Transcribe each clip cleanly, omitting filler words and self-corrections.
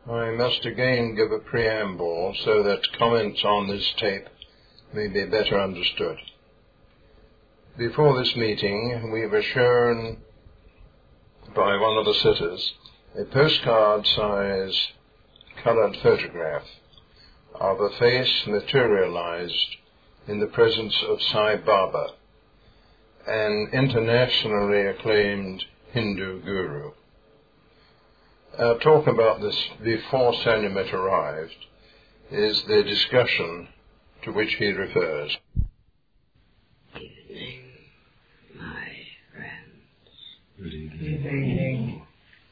I must again give a preamble so that comments on this tape may be better understood. Before this meeting, we were shown by one of the sitters a postcard-size colored photograph of a face materialized in the presence of Sai Baba, an internationally acclaimed Hindu guru. Our talk about this before Sanumet arrived is the discussion to which he refers. Good evening, my friends. Good evening. Good evening.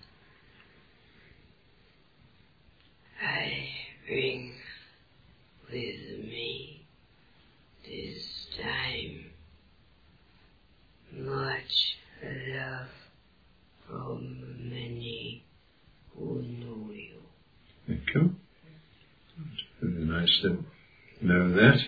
I bring with me this time much love from many who know you. Thank you. It's very nice to know that.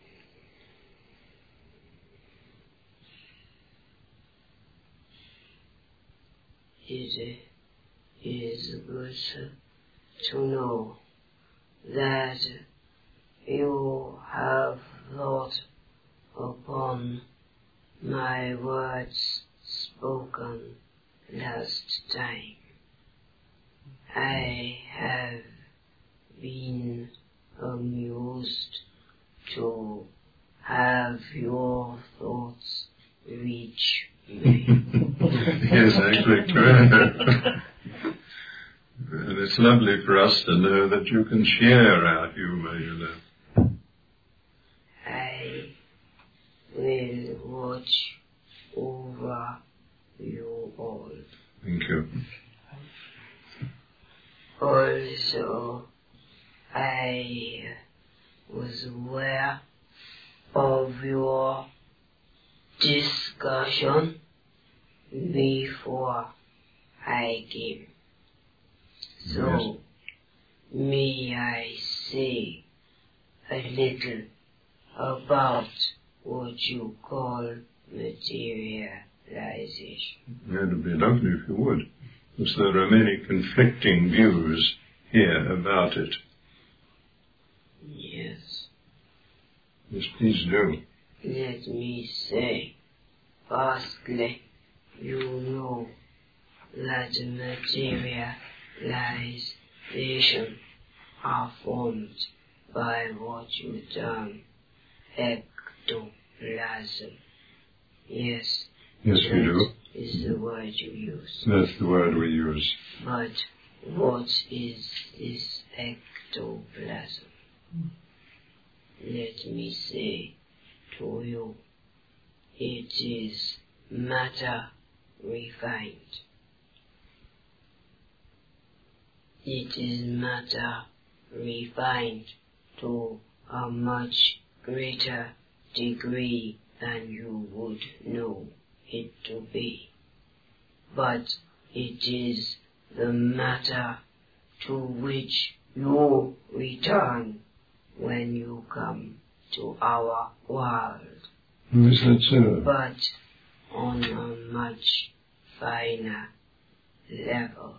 It is good to know that you have thought upon my words spoken last time. I have been amused to have your thoughts reach me. Yes, actually, correct. And it's lovely for us to know that you can share our humour, you know. I will watch over you all. Thank you. Also, I was aware of your discussion before I came. So, Yes. may I say a little about what you call materialization? It would be lovely if you would, because there are many conflicting views here about it. Yes. Yes, please do. Let me say, firstly, you know that materialization are formed by what you term ectoplasm. Yes. Yes, we do. Is the word you use. That's the word we use. But what is this ectoplasm? Let me say to you, it is matter refined. It is matter refined to a much greater degree than you would know it to be. But it is the matter to which you return when you come to our world. Is that so? But on a much finer level.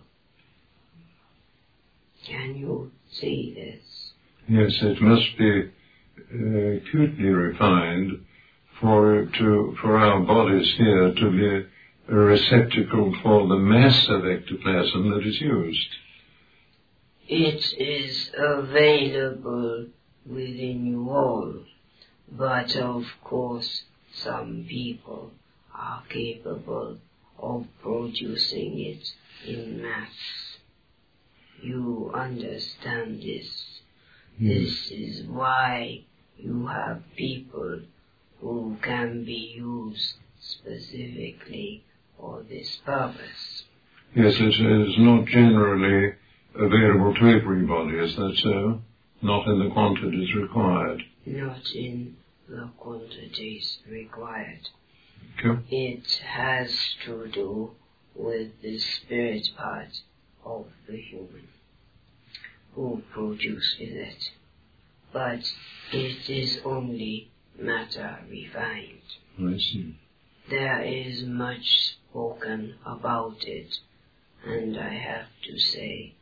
Can you see this? Yes, it must be acutely refined for our bodies here to be a receptacle for the mass of ectoplasm that is used. It is available within you all, but of course some people are capable of producing it in mass. You understand this. This is why you have people who can be used specifically for this purpose. Yes, it is not generally available to everybody, is that so? Not in the quantities required. Not in the quantities required. Okay. It has to do with the spirit part of the human who produces it. But it is only matter refined. I see. There is much spoken about it, and I have to say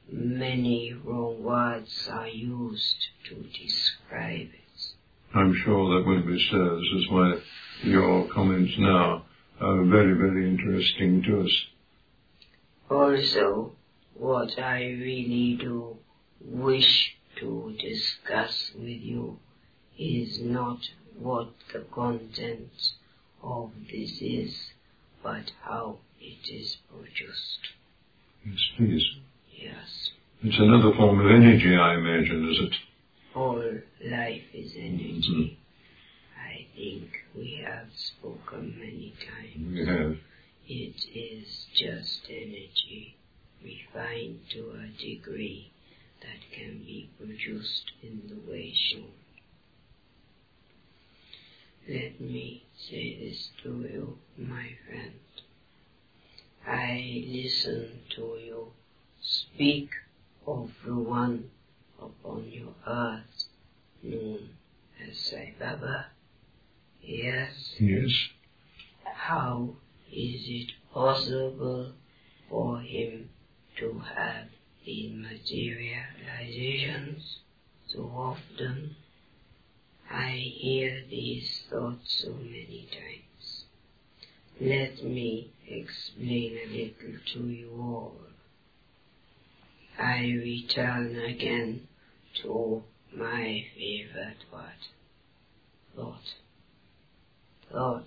many wrong words are used to describe it. I'm sure that will be so. This is why your comments now are very, very interesting to us. Also, what I really do wish to discuss with you is not what the content of this is, but how it is produced. Yes, please. Yes. It's another form of energy, I imagine, is it? All life is energy. I think we have spoken many times. We have. It is just energy, refined to a degree that can be produced in the way shown. Let me say this to you, my friend. I listen to you speak of the one upon your earth known as Sai Baba. Yes? Yes. How is it possible for him to have these materializations so often? I hear these thoughts so many times. Let me explain a little to you all. I return again to my favorite word, thought. Thought.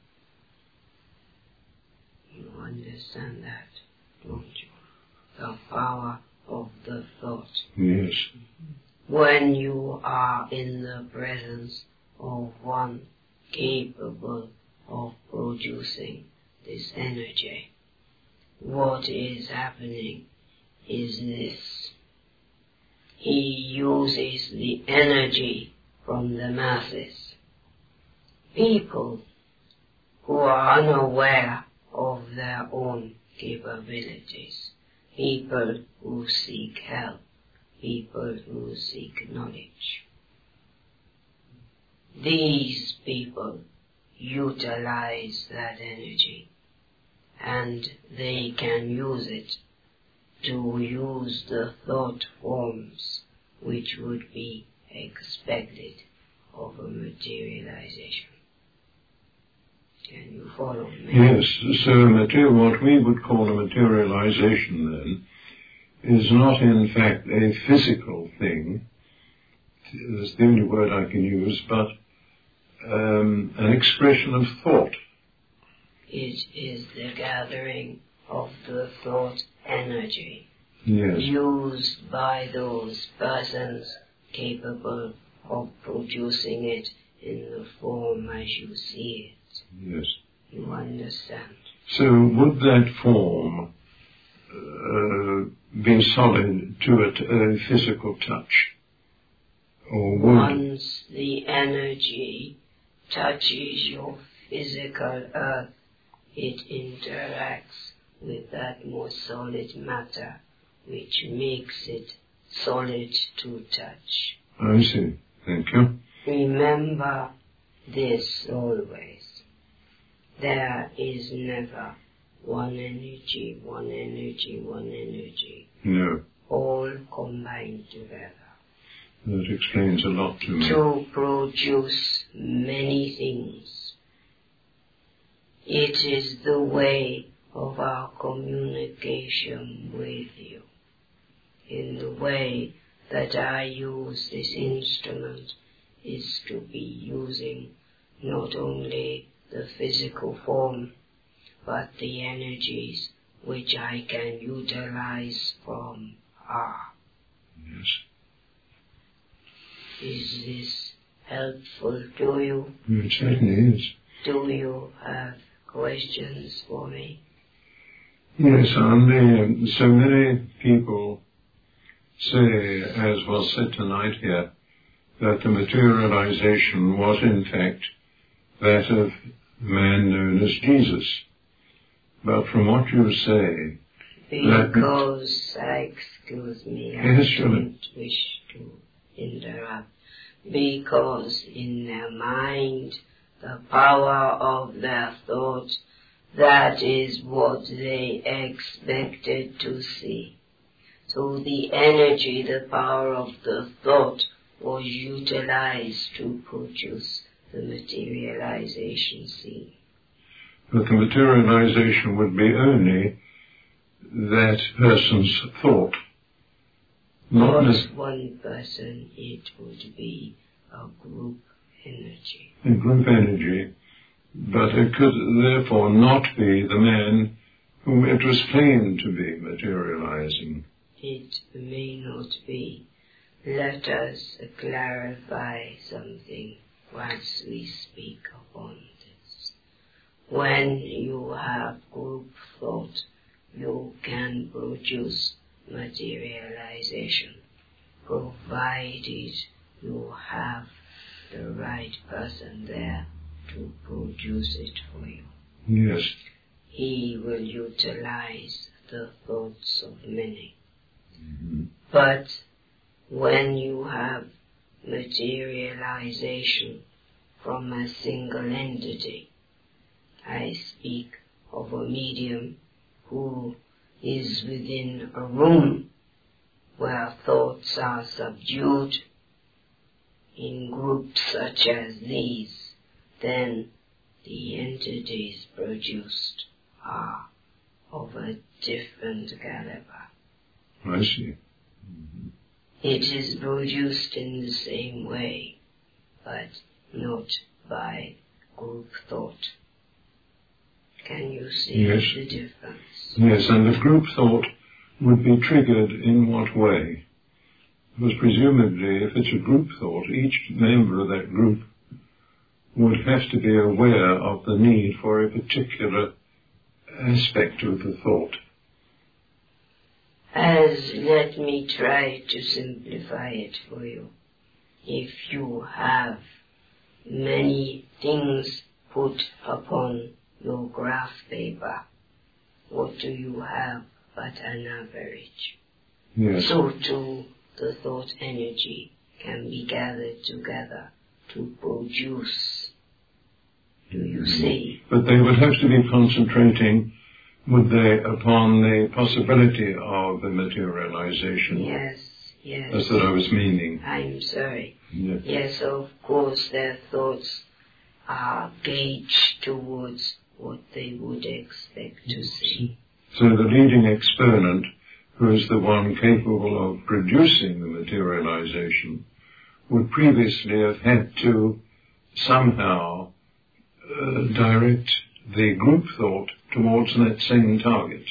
You understand that, don't you? The power of the thought. Yes. When you are in the presence of one capable of producing this energy, what is happening is this. He uses the energy from the masses. People who are unaware of their own capabilities, people who seek help, people who seek knowledge. These people utilize that energy, and they can use it to use the thought forms which would be expected of a materialization. Can you follow me? Yes, so what we would call a materialization then is not in fact a physical thing, that's the only word I can use, but an expression of thought. It is the gathering of the thought energy, yes, used by those persons capable of producing it in the form as you see it. Yes. You understand? So would that form be solid to a physical touch? Or would... Once the energy touches your physical earth, it interacts with that more solid matter, which makes it solid to touch. I see. Thank you. Remember this always. There is never one energy, one energy, one energy. No. All combined together. That explains a lot to me. To produce many things. It is the way of our communication with you. In the way that I use this instrument is to be using not only the physical form, but the energies which I can utilize from her. Yes. Is this helpful to you? It certainly is. Do you have questions for me? Yes, and so many people say, as was said tonight here, that the materialization was in fact that of the man known as Jesus. But from what you say... Because, excuse me, I don't wish to interrupt. Because in their mind, the power of their thought, that is what they expected to see. So the energy, the power of the thought was utilized to produce the materialization scene. But the materialization would be only that person's thought. Not one person, it would be a group energy. A group energy, but it could therefore not be the man whom it was claimed to be materializing. It may not be. Let us clarify something once we speak upon this. When you have group thought, you can produce materialization, provided you have the right person there to produce it for you. Yes. He will utilize the thoughts of many. Mm-hmm. But when you have materialization from a single entity, I speak of a medium who is within a room where thoughts are subdued in groups such as these, then the entities produced are of a different caliber. I see. Mm-hmm. It is produced in the same way, but not by group thought. Can you see the difference? Yes, and the group thought would be triggered in what way? Because presumably, if it's a group thought, each member of that group would have to be aware of the need for a particular aspect of the thought. Let me try to simplify it for you. If you have many things put upon your graph paper, what do you have but an average? Yes. So too, the thought energy can be gathered together to produce. Do you see? But they would have to be concentrating, would they, upon the possibility of the materialization? Yes, yes. That's what I was meaning. I'm sorry. Yes. Yes, of course, their thoughts are gauged towards what they would expect to see. So the leading exponent, who is the one capable of producing the materialization, would previously have had to somehow direct the group thought towards that same target.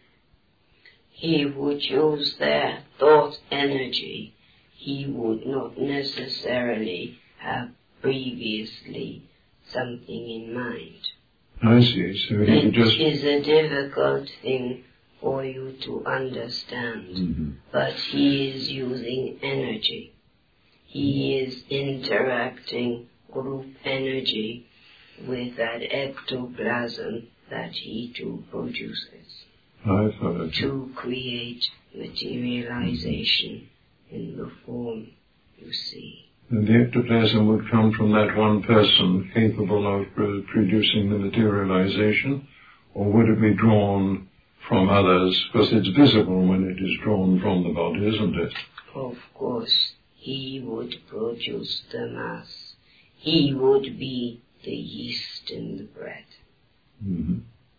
He would use their thought energy. He would not necessarily have previously something in mind. I see. So he would just... It is a difficult thing for you to understand, Mm-hmm. but he is using energy. He is interacting group energy with that ectoplasm that he too produces to create materialization in the form you see. And the ectoplasm would come from that one person capable of producing the materialization, or would it be drawn from others? Because it's visible when it is drawn from the body, isn't it? Of course, he would produce the mass. He would be the yeast in the bread. Mm-hmm.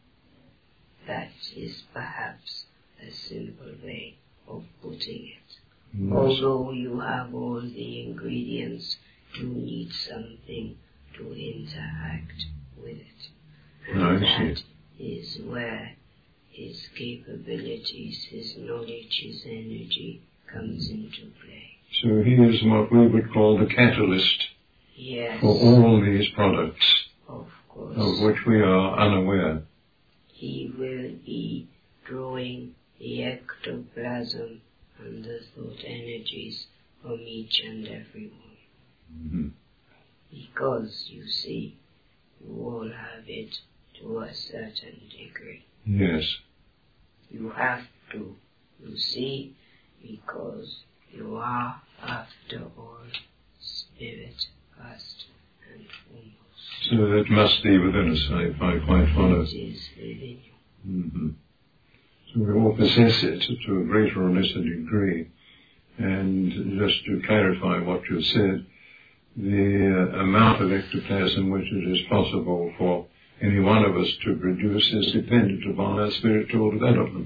That is perhaps a simple way of putting it. Yes. Although you have all the ingredients, you need something to interact with it. And that is where his capabilities, his knowledge, his energy comes into play. So he is what we would call the catalyst. Yes. For all these products, of course, of which we are unaware. He will be drawing the ectoplasm and the thought energies from each and every one. Mm-hmm. Because, you see, you all have it to a certain degree. Yes. You have to, you see, because you are, after all, spirit first and foremost. So it must be within us, if I quite follow. It is within you. Mm-hmm. So we all possess it to a greater or lesser degree. And just to clarify what you said, the amount of ectoplasm which it is possible for any one of us to produce is dependent upon our spiritual development.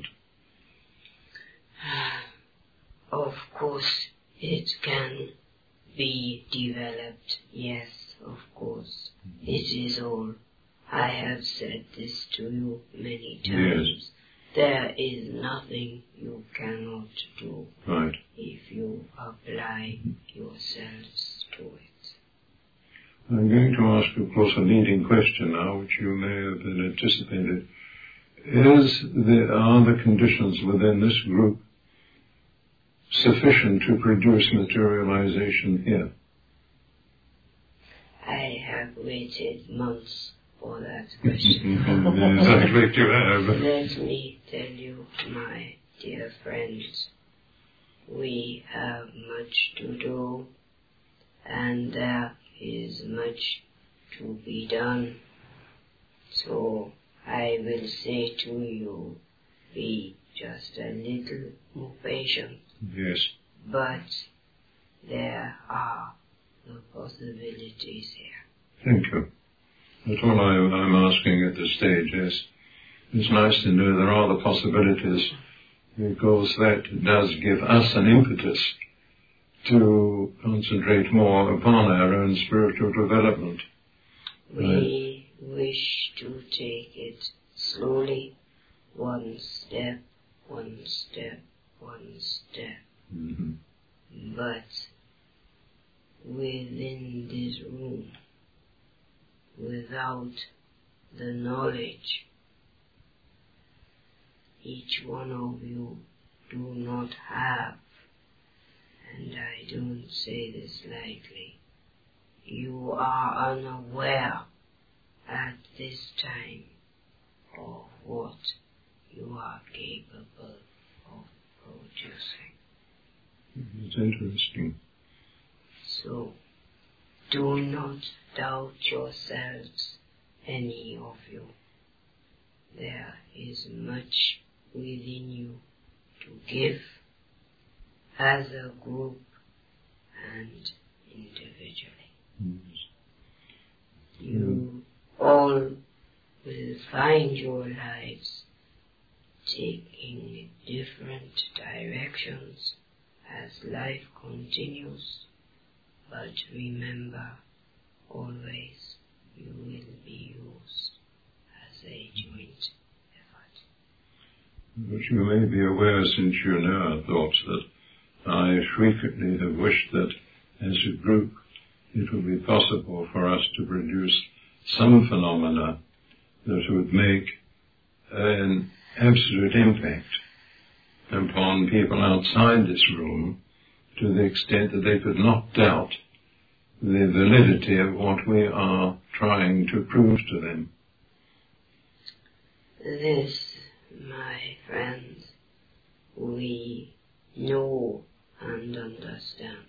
Of course, it can be developed, yes, of course. It is all. I have said this to you many times. Yes. There is nothing you cannot do Right. if you apply yourselves to it. I'm going to ask, of course, a leading question now, which you may have anticipated. Are the conditions within this group sufficient to produce materialization here? I have waited months for that question. Exactly, you have. Let me tell you, my dear friends, we have much to do, and there is much to be done. So I will say to you, be just a little more patient. Yes. But there are the possibilities here. Thank you. That's all I'm asking at this stage. Yes. It's nice to know there are the possibilities, because that does give us an impetus to concentrate more upon our own spiritual development. We wish to take it slowly, one step, one step, one step. Mm-hmm. But within this room, without the knowledge, each one of you do not have, and I don't say this lightly, you are unaware at this time of what you are capable of producing. It's interesting. So, do not doubt yourselves, any of you. There is much within you to give as a group and individually. Yes. You all will find your lives taking different directions as life continues, but remember, always you will be used as a joint effort. But you may be aware, since you know our thoughts, that I frequently have wished that as a group it would be possible for us to produce some phenomena that would make an absolute impact upon people outside this room, to the extent that they could not doubt the validity of what we are trying to prove to them. This, my friends, we know and understand.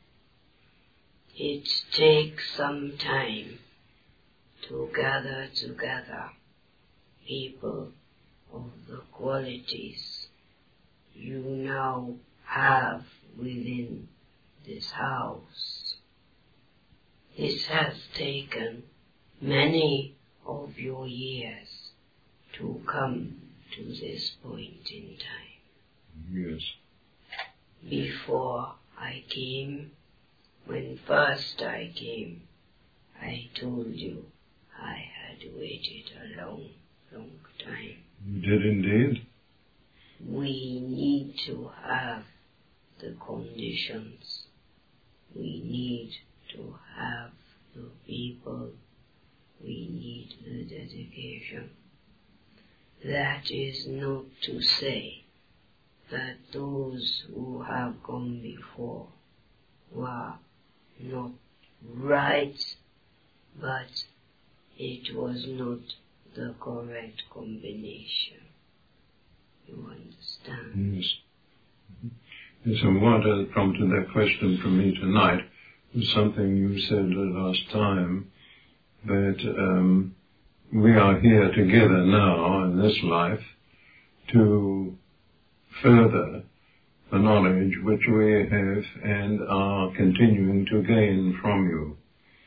It takes some time to gather together people of the qualities you now have within this house. This has taken many of your years to come to this point in time. Yes. Before I came, when first I came, I told you I had waited a long, long time. You did indeed. We need to have the conditions. We need to have the people. We need the dedication. That is not to say that those who have gone before were not right, but it was not the correct combination. You understand? Yes. Yes, and what has prompted that question from me tonight was something you said the last time, that we are here together now in this life to further the knowledge which we have and are continuing to gain from you.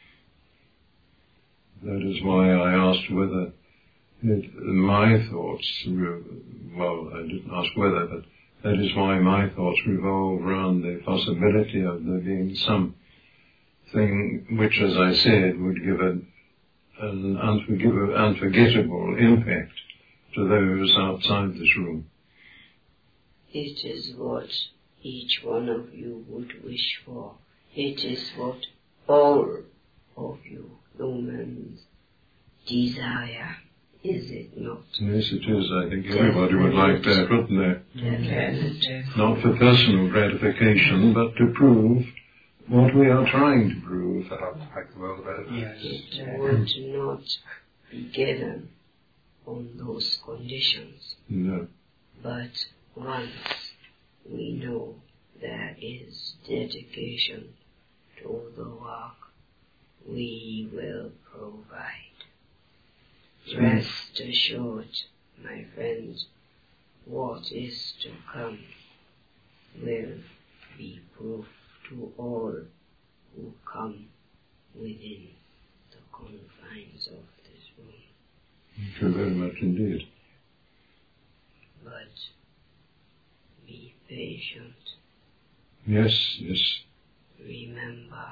That is why I asked whether my thoughts, well, I didn't ask whether, but that is why my thoughts revolve around the possibility of there being something which, as I said, would give an unforgettable impact to those outside this room. It is what each one of you would wish for. It is what all of you humans desire, is it not? Yes, it is. I think everybody would like that, wouldn't they? Definitely. Not for personal gratification, but to prove what we are trying to prove. Make the world a better place. It would not be given on those conditions. No. But once we know there is dedication to the work, we will provide. Rest assured, my friends, what is to come will be proof to all who come within the confines of this room. Thank you very much indeed. But be patient. Yes, yes. Remember.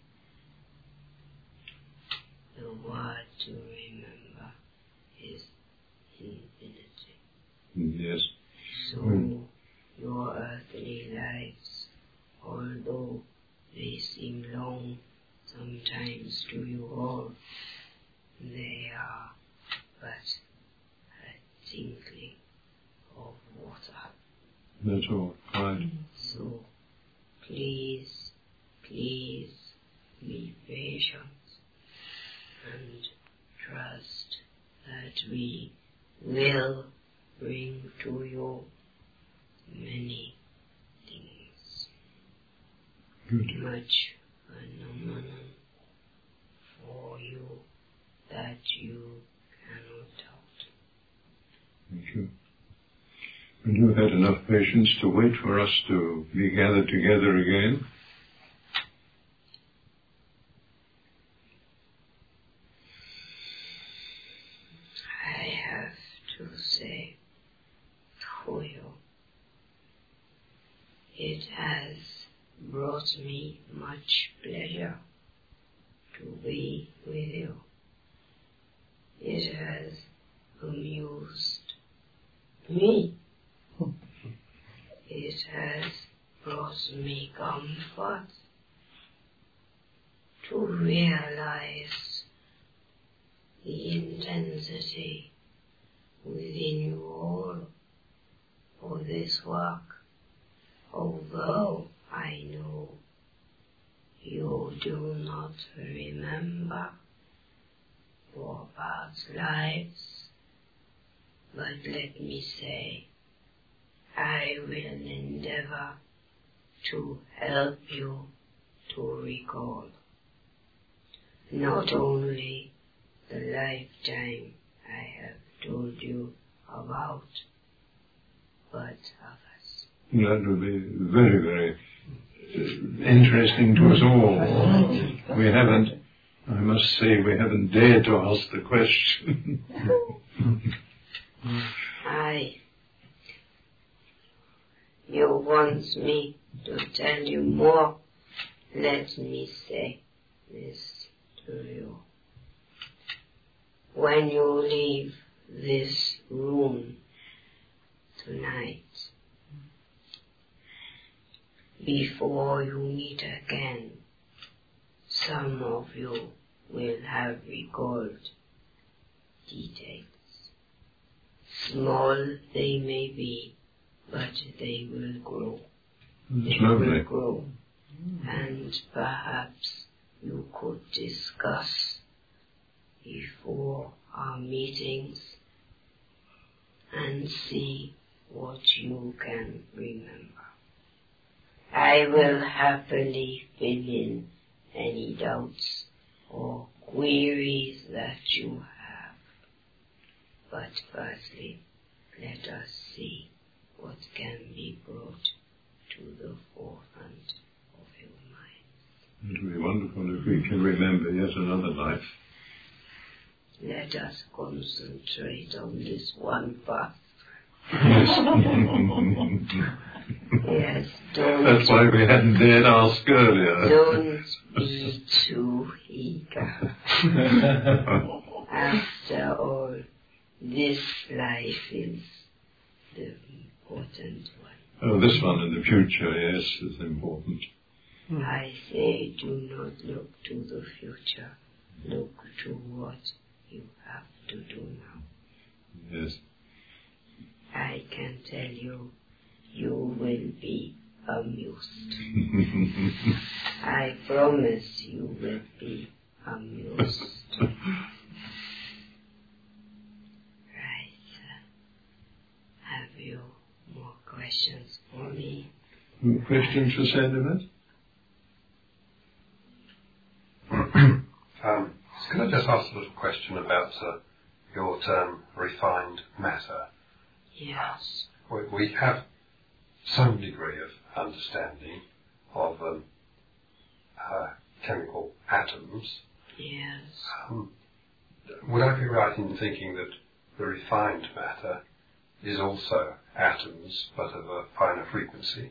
The word to remember is infinity. Yes. So your earthly lives, although they seem long sometimes to you all, they are but a tinkling of water. That's all. Right. So please, please be patient and trust that we will bring to you many things. Good. Much phenomenon for you that you cannot doubt. Thank you. And you had enough patience to wait for us to be gathered together again. I have to say to you, it has brought me much pleasure to be with you. It has amused me. It has brought me comfort to realize the intensity within you all for this work, although I know you do not remember your past lives, but let me say, I will endeavor to help you to recall not only the lifetime I have told you about, but others. That would be very, very interesting to us all. We haven't, I must say, we haven't dared to ask the question. You want me to tell you more? Let me say this to you. When you leave this room tonight, before you meet again, some of you will have recalled details. Small they may be, but they will grow. That's lovely. Will grow. And perhaps you could discuss before our meetings and see what you can remember. I will happily fill in any doubts or queries that you have. But firstly, let us see what can be brought to the forefront of your mind. It would be wonderful if we can remember yet another life. Let us concentrate on this one path. Yes. Yes, don't. That's why we hadn't dared ask earlier. Don't be too eager. After all, this life is the important one. Oh, this one in the future, yes, is important. I say do not look to the future. Look to what you have to do now. Yes. I can tell you, you will be amused. I promise you will be amused. Right. Have you more questions for me? Questions for Sandemet? Can I just ask a little question about your term refined matter? Yes. We have some degree of understanding of chemical atoms. Yes. Would I be right in thinking that the refined matter is also atoms, but of a finer frequency?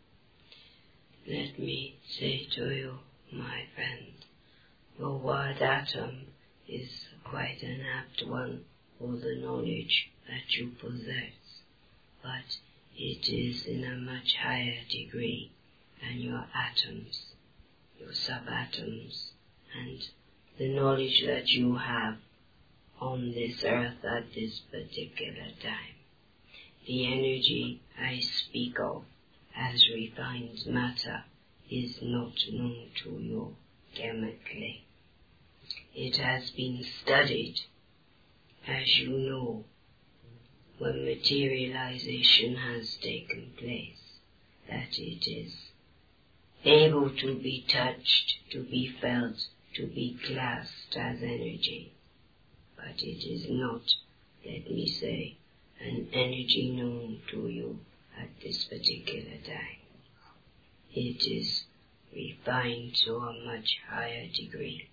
Let me say to you, my friend, the word atom is quite an apt one for the knowledge that you possess, but it is in a much higher degree than your atoms, your subatoms, and the knowledge that you have on this earth at this particular time. The energy I speak of as refined matter is not known to you chemically. It has been studied, as you know, when materialization has taken place, that it is able to be touched, to be felt, to be classed as energy. But it is not, let me say, an energy known to you at this particular time. It is refined to a much higher degree.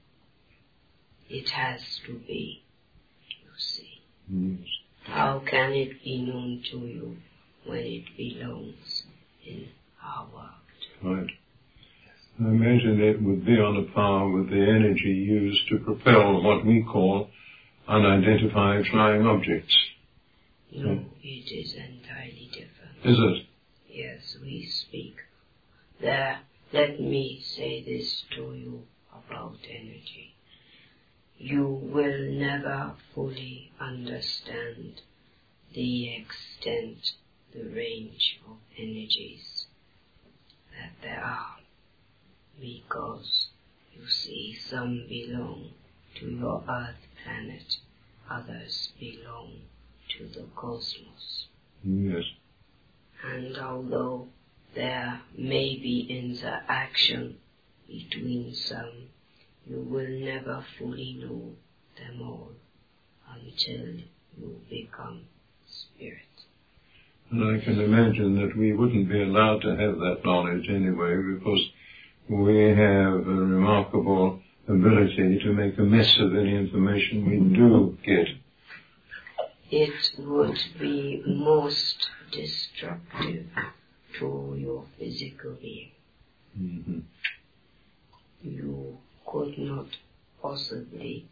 It has to be, you see. Yes. How can it be known to you when it belongs in our world? Right. I imagine it would be on a par with the energy used to propel what we call unidentified flying objects. No, it is entirely different. Is it? Yes, we speak. There, let me say this to you about energy. You will never fully understand the extent, the range of energies that there are, because, you see, some belong to your Earth planet, others belong to the cosmos. Yes. And although there may be interaction between some, you will never fully know them all until you become spirit. And I can imagine that we wouldn't be allowed to have that knowledge anyway, because we have a remarkable ability to make a mess of any information we do get. It would be most destructive to your physical being. Mm-hmm. You could not possibly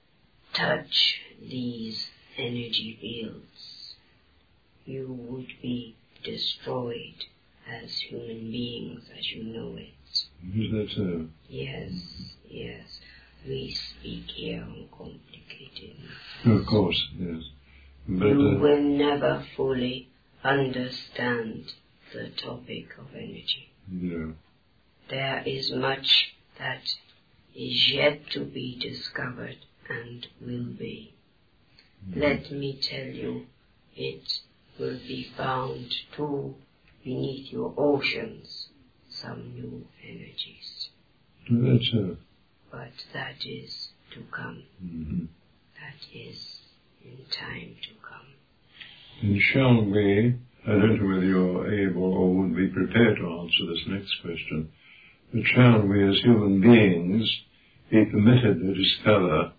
touch these energy fields. You would be destroyed as human beings as you know it. Is that so? Yes, yes. We speak here on complicated matters. Of course, yes. But, you will never fully understand the topic of energy. no. There is much that is yet to be discovered and will be. Let me tell you, it will be found too beneath your oceans some new energies. That's so. But that is to come. Mm-hmm. That is in time to come. And shall we, I don't know whether you're able or would be prepared to answer this next question, but shall we as human beings be permitted to discover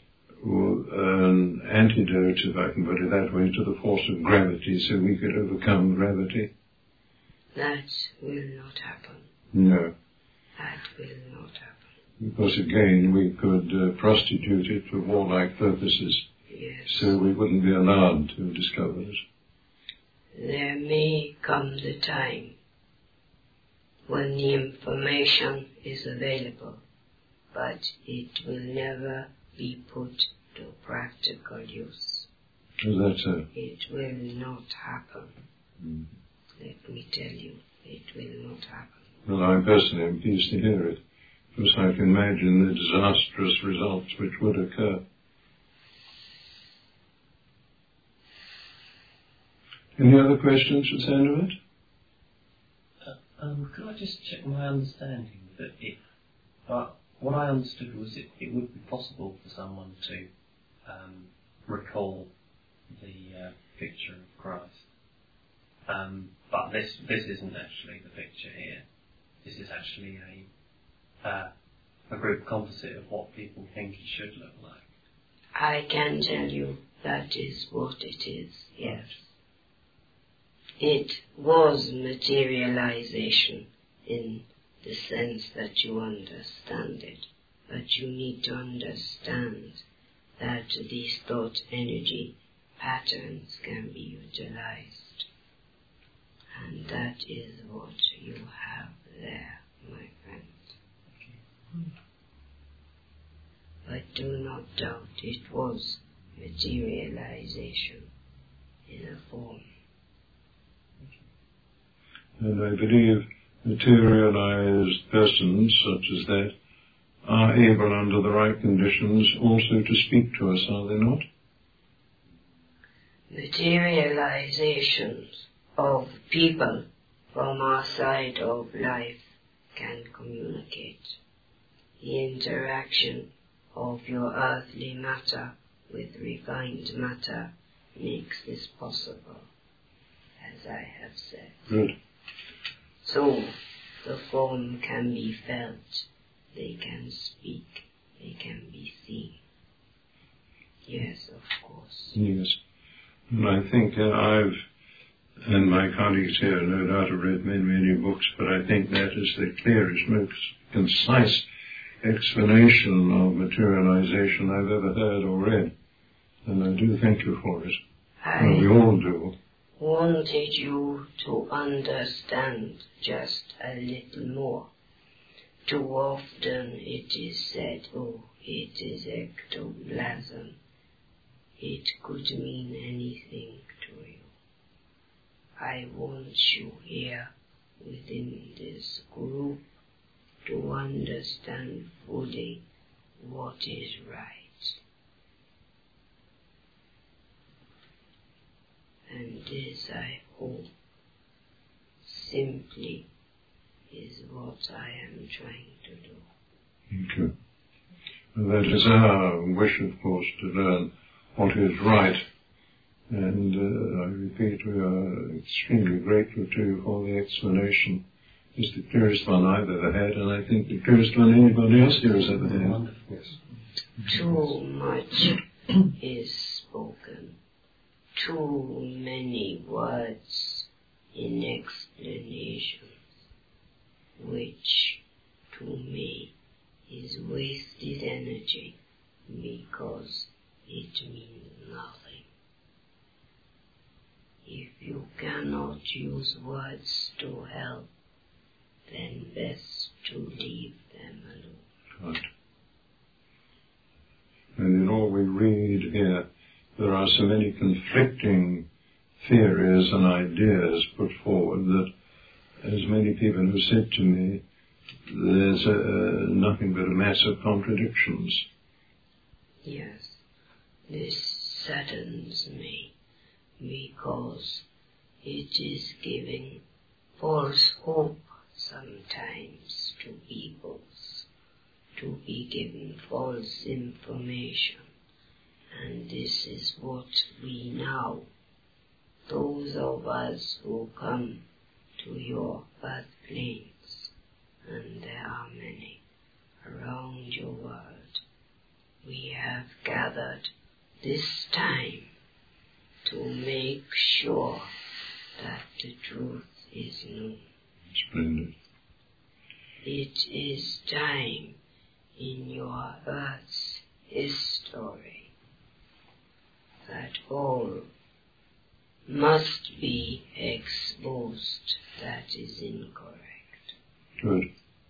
an antidote, if I can put it that way, to the force of gravity so we could overcome gravity? That will not happen. No. That will not happen. Because again, we could prostitute it for warlike purposes. Yes. So we wouldn't be allowed to discover it. There may come the time when the information is available, but it will never be put to practical use. Is that so? It will not happen. Mm. Let me tell you, it will not happen. Well, I personally am pleased to hear it, because I can imagine the disastrous results which would occur. Any other questions for Sandovat? Could I just check my understanding that if what I understood was it would be possible for someone to recall the picture of Christ, but this isn't actually the picture here. This is actually a group composite of what people think it should look like. I can tell you that is what it is, yes. It was materialization in the sense that you understand it, but you need to understand that these thought energy patterns can be utilized. And that is what you have there, my friend. But do not doubt it was materialization in a form. And I believe materialized persons such as that are able under the right conditions also to speak to us, are they not? Materializations of people from our side of life can communicate. The interaction of your earthly matter with refined matter makes this possible, as I have said. Good. So, the form can be felt, they can speak, they can be seen. Yes, of course. Yes. And I think I've, and my colleagues here no doubt have read many books, but I think that is the clearest, most concise explanation of materialization I've ever heard or read. And I do thank you for it. We all do. Wanted you to understand just a little more. Too often it is said, oh, it is ectoplasm. It could mean anything to you. I want you here within this group to understand fully what is right. And this, I hope, simply is what I am trying to do. Thank you. And that is our wish, of course, to learn what is right. And I repeat, we are extremely grateful to you for the explanation. It's the clearest one I've ever had, and I think the clearest one anybody else here has ever had. Yes. Too much is spoken. Too many words in explanations, which to me is wasted energy because it means nothing. If you cannot use words to help, then best to leave them alone. Right. And in all we read here, there are so many conflicting theories and ideas put forward that, as many people have said to me, there's nothing but a mass of contradictions. Yes, this saddens me because it is giving false hope sometimes to peoples, to be given false information. And this is what we now those of us who come to your birthplace, and there are many around your world, we have gathered this time to make sure that the truth is known. Splendid. It is time in your Earth's history that all must be exposed that is incorrect. Good.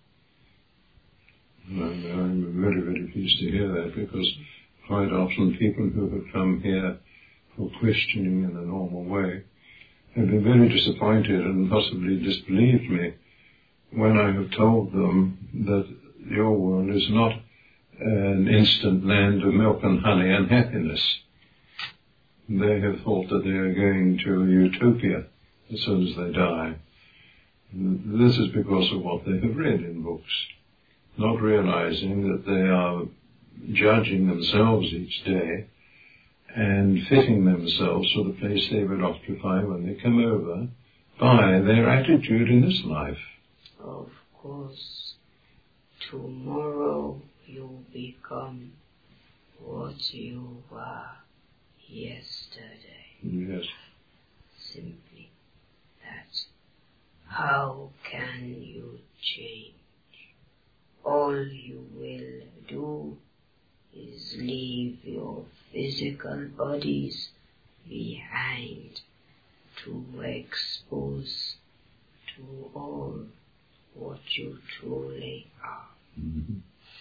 I'm very, very pleased to hear that, because quite often people who have come here for questioning in a normal way have been very disappointed and possibly disbelieved me when I have told them that your world is not an instant land of milk and honey and happiness. They have thought that they are going to utopia as soon as they die. This is because of what they have read in books, not realizing that they are judging themselves each day and fitting themselves for the place they will occupy when they come over by their attitude in this life. Of course, tomorrow you become what you were yesterday. Yes. Simply that. How can you change? All you will do is leave your physical bodies behind to expose to all what you truly are. Mm-hmm.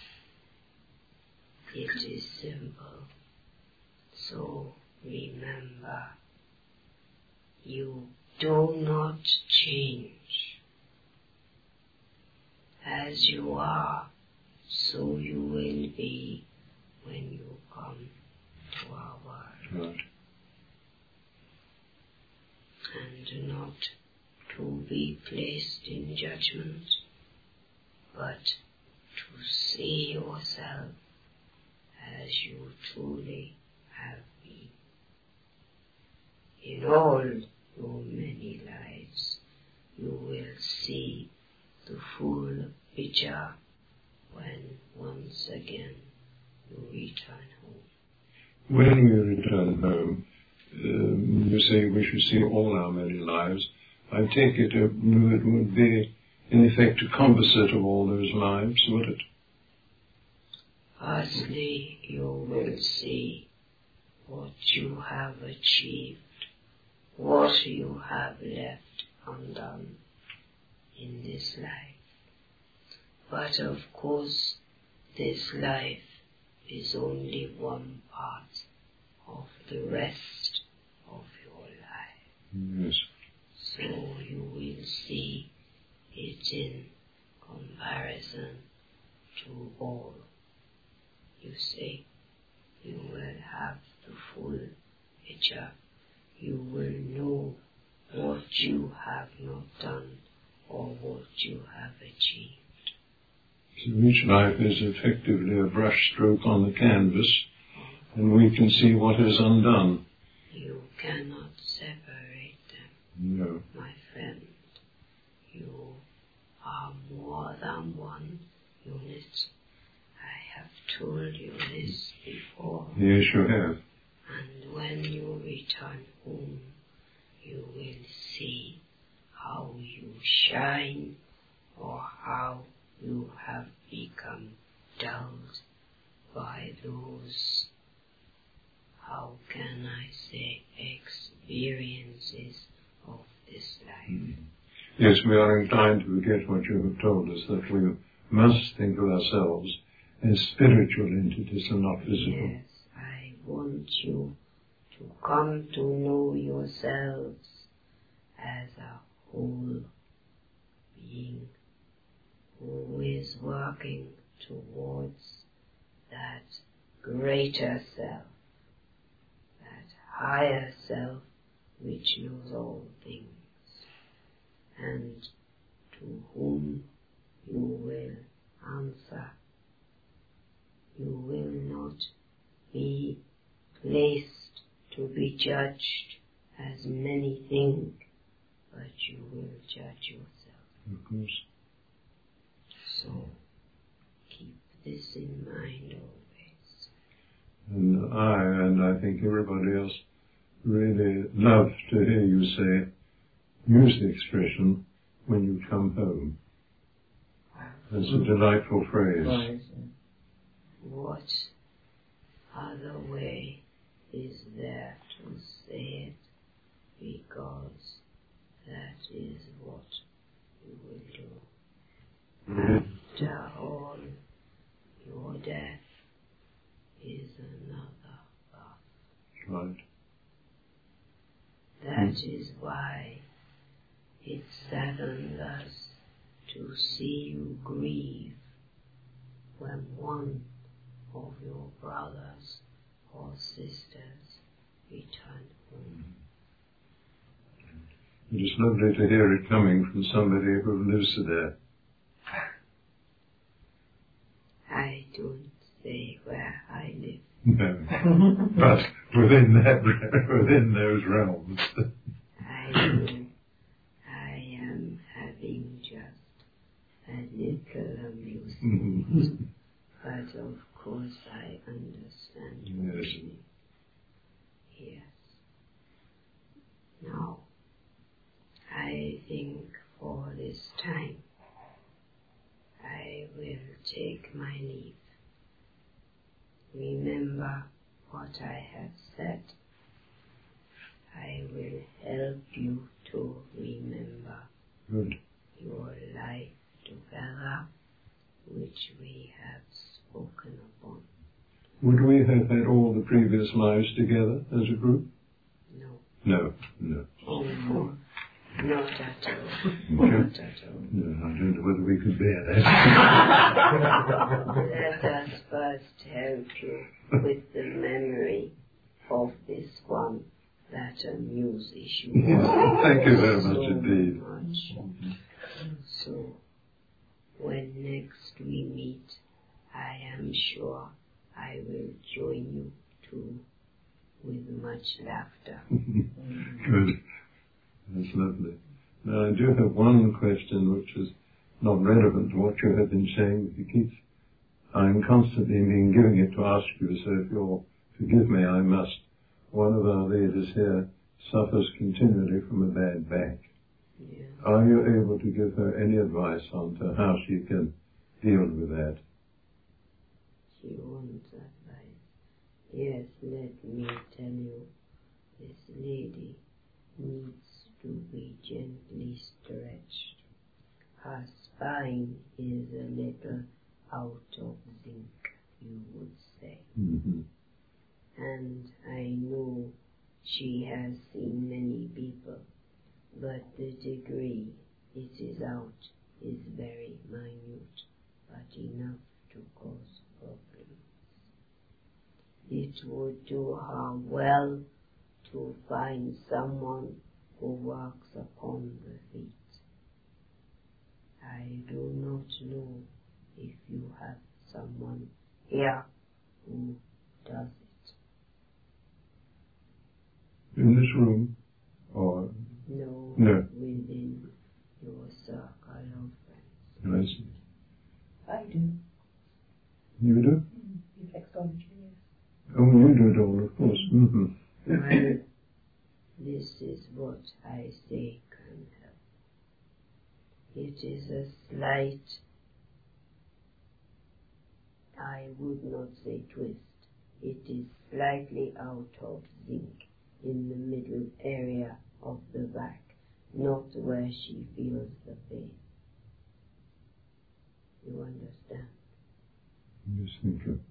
It is simple. So remember, you do not change. As you are, so you will be when you come to our world. Right. And not to be placed in judgment, but to see yourself as you truly have been. In all your many lives, you will see the full picture when once again you return home. When we return home, you say we should see all our many lives. I take it would be, in effect, a composite of all those lives, would it? Firstly, you will see what you have achieved, what you have left undone in this life. But of course, this life is only one part of the rest of your life. Yes. So you will see it in comparison to all. You see, you will have the full picture. You will know what you have not done or what you have achieved. So each life is effectively a brush stroke on the canvas, and we can see what is undone. You cannot separate them, No. my friend. You are more than one unit. I have told you this before. Yes, you have. And when you return home, you will see how you shine or how you have become dulled by those, how can I say, experiences of this life. Mm-hmm. Yes, we are inclined to forget what you have told us, that we must think of ourselves as spiritual entities and not physical. Yes, I want you to come to know yourselves as a whole being who is working towards that greater self, that higher self which knows all things, and to whom you will answer. You will not be placed to be judged as many think, but you will judge yourself. Of course. So keep this in mind always. And I think everybody else really love to hear you use the expression, when you come home. That's a delightful phrase. What other way is there to say it? Because that is what you will do. After all, your death is another birth. Right. That is why it saddens us to see you grieve when one of your brothers or sisters return home. It's lovely to hear it coming from somebody who lives there. I don't say where I live. No, but within those realms. I am having just a little amusement, but of course I understand what you mean. Yes. Now, I think for this time I will take my leave. Remember what I have said. I will help you to remember your life together, which we have spoken upon. Would we have had all the previous lives together as a group? No. No. Oh, no. Not at all. Not at all. No, I don't know whether we could bear that. Let us first help you with the memory of this one that amuses you. Thank you very much indeed. So, when next we meet, I am sure I will join you too, with much laughter. Good. That's lovely. Now, I do have one question which is not relevant to what you have been saying. I'm constantly being giving it to ask you, so if you'll forgive me, I must. One of our ladies here suffers continually from a bad back. Yeah. Are you able to give her any advice on to how she can deal with that? She wants advice. Yes, let me tell you, this lady needs to be gently stretched. Her spine is a little out of zinc, you would say. Mm-hmm. And I know she has seen many people, but the degree it is out is very minute, but enough to cause problems. It would do her well to find someone who works upon the feet. I do not know if you have someone here who does it. In this room? Or? No. Within your circle of friends. I see. I do. You do? Reflexology, yes. Oh, you do it all, of course. Mm-hmm. Well, this is what I say can help. It is a slight, I would not say twist, it is slightly out of zinc in the middle area of the back, not where she feels the pain. You understand? Yes, thank you.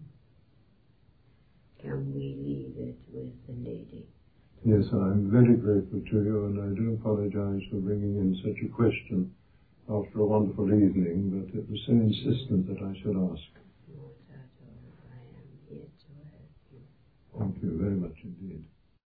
Can we leave it with the lady? Yes, I'm very grateful to you, and I do apologize for bringing in such a question after a wonderful evening, but it was so insistent that I should ask. Not at all. I am here to help you. Thank you very much indeed.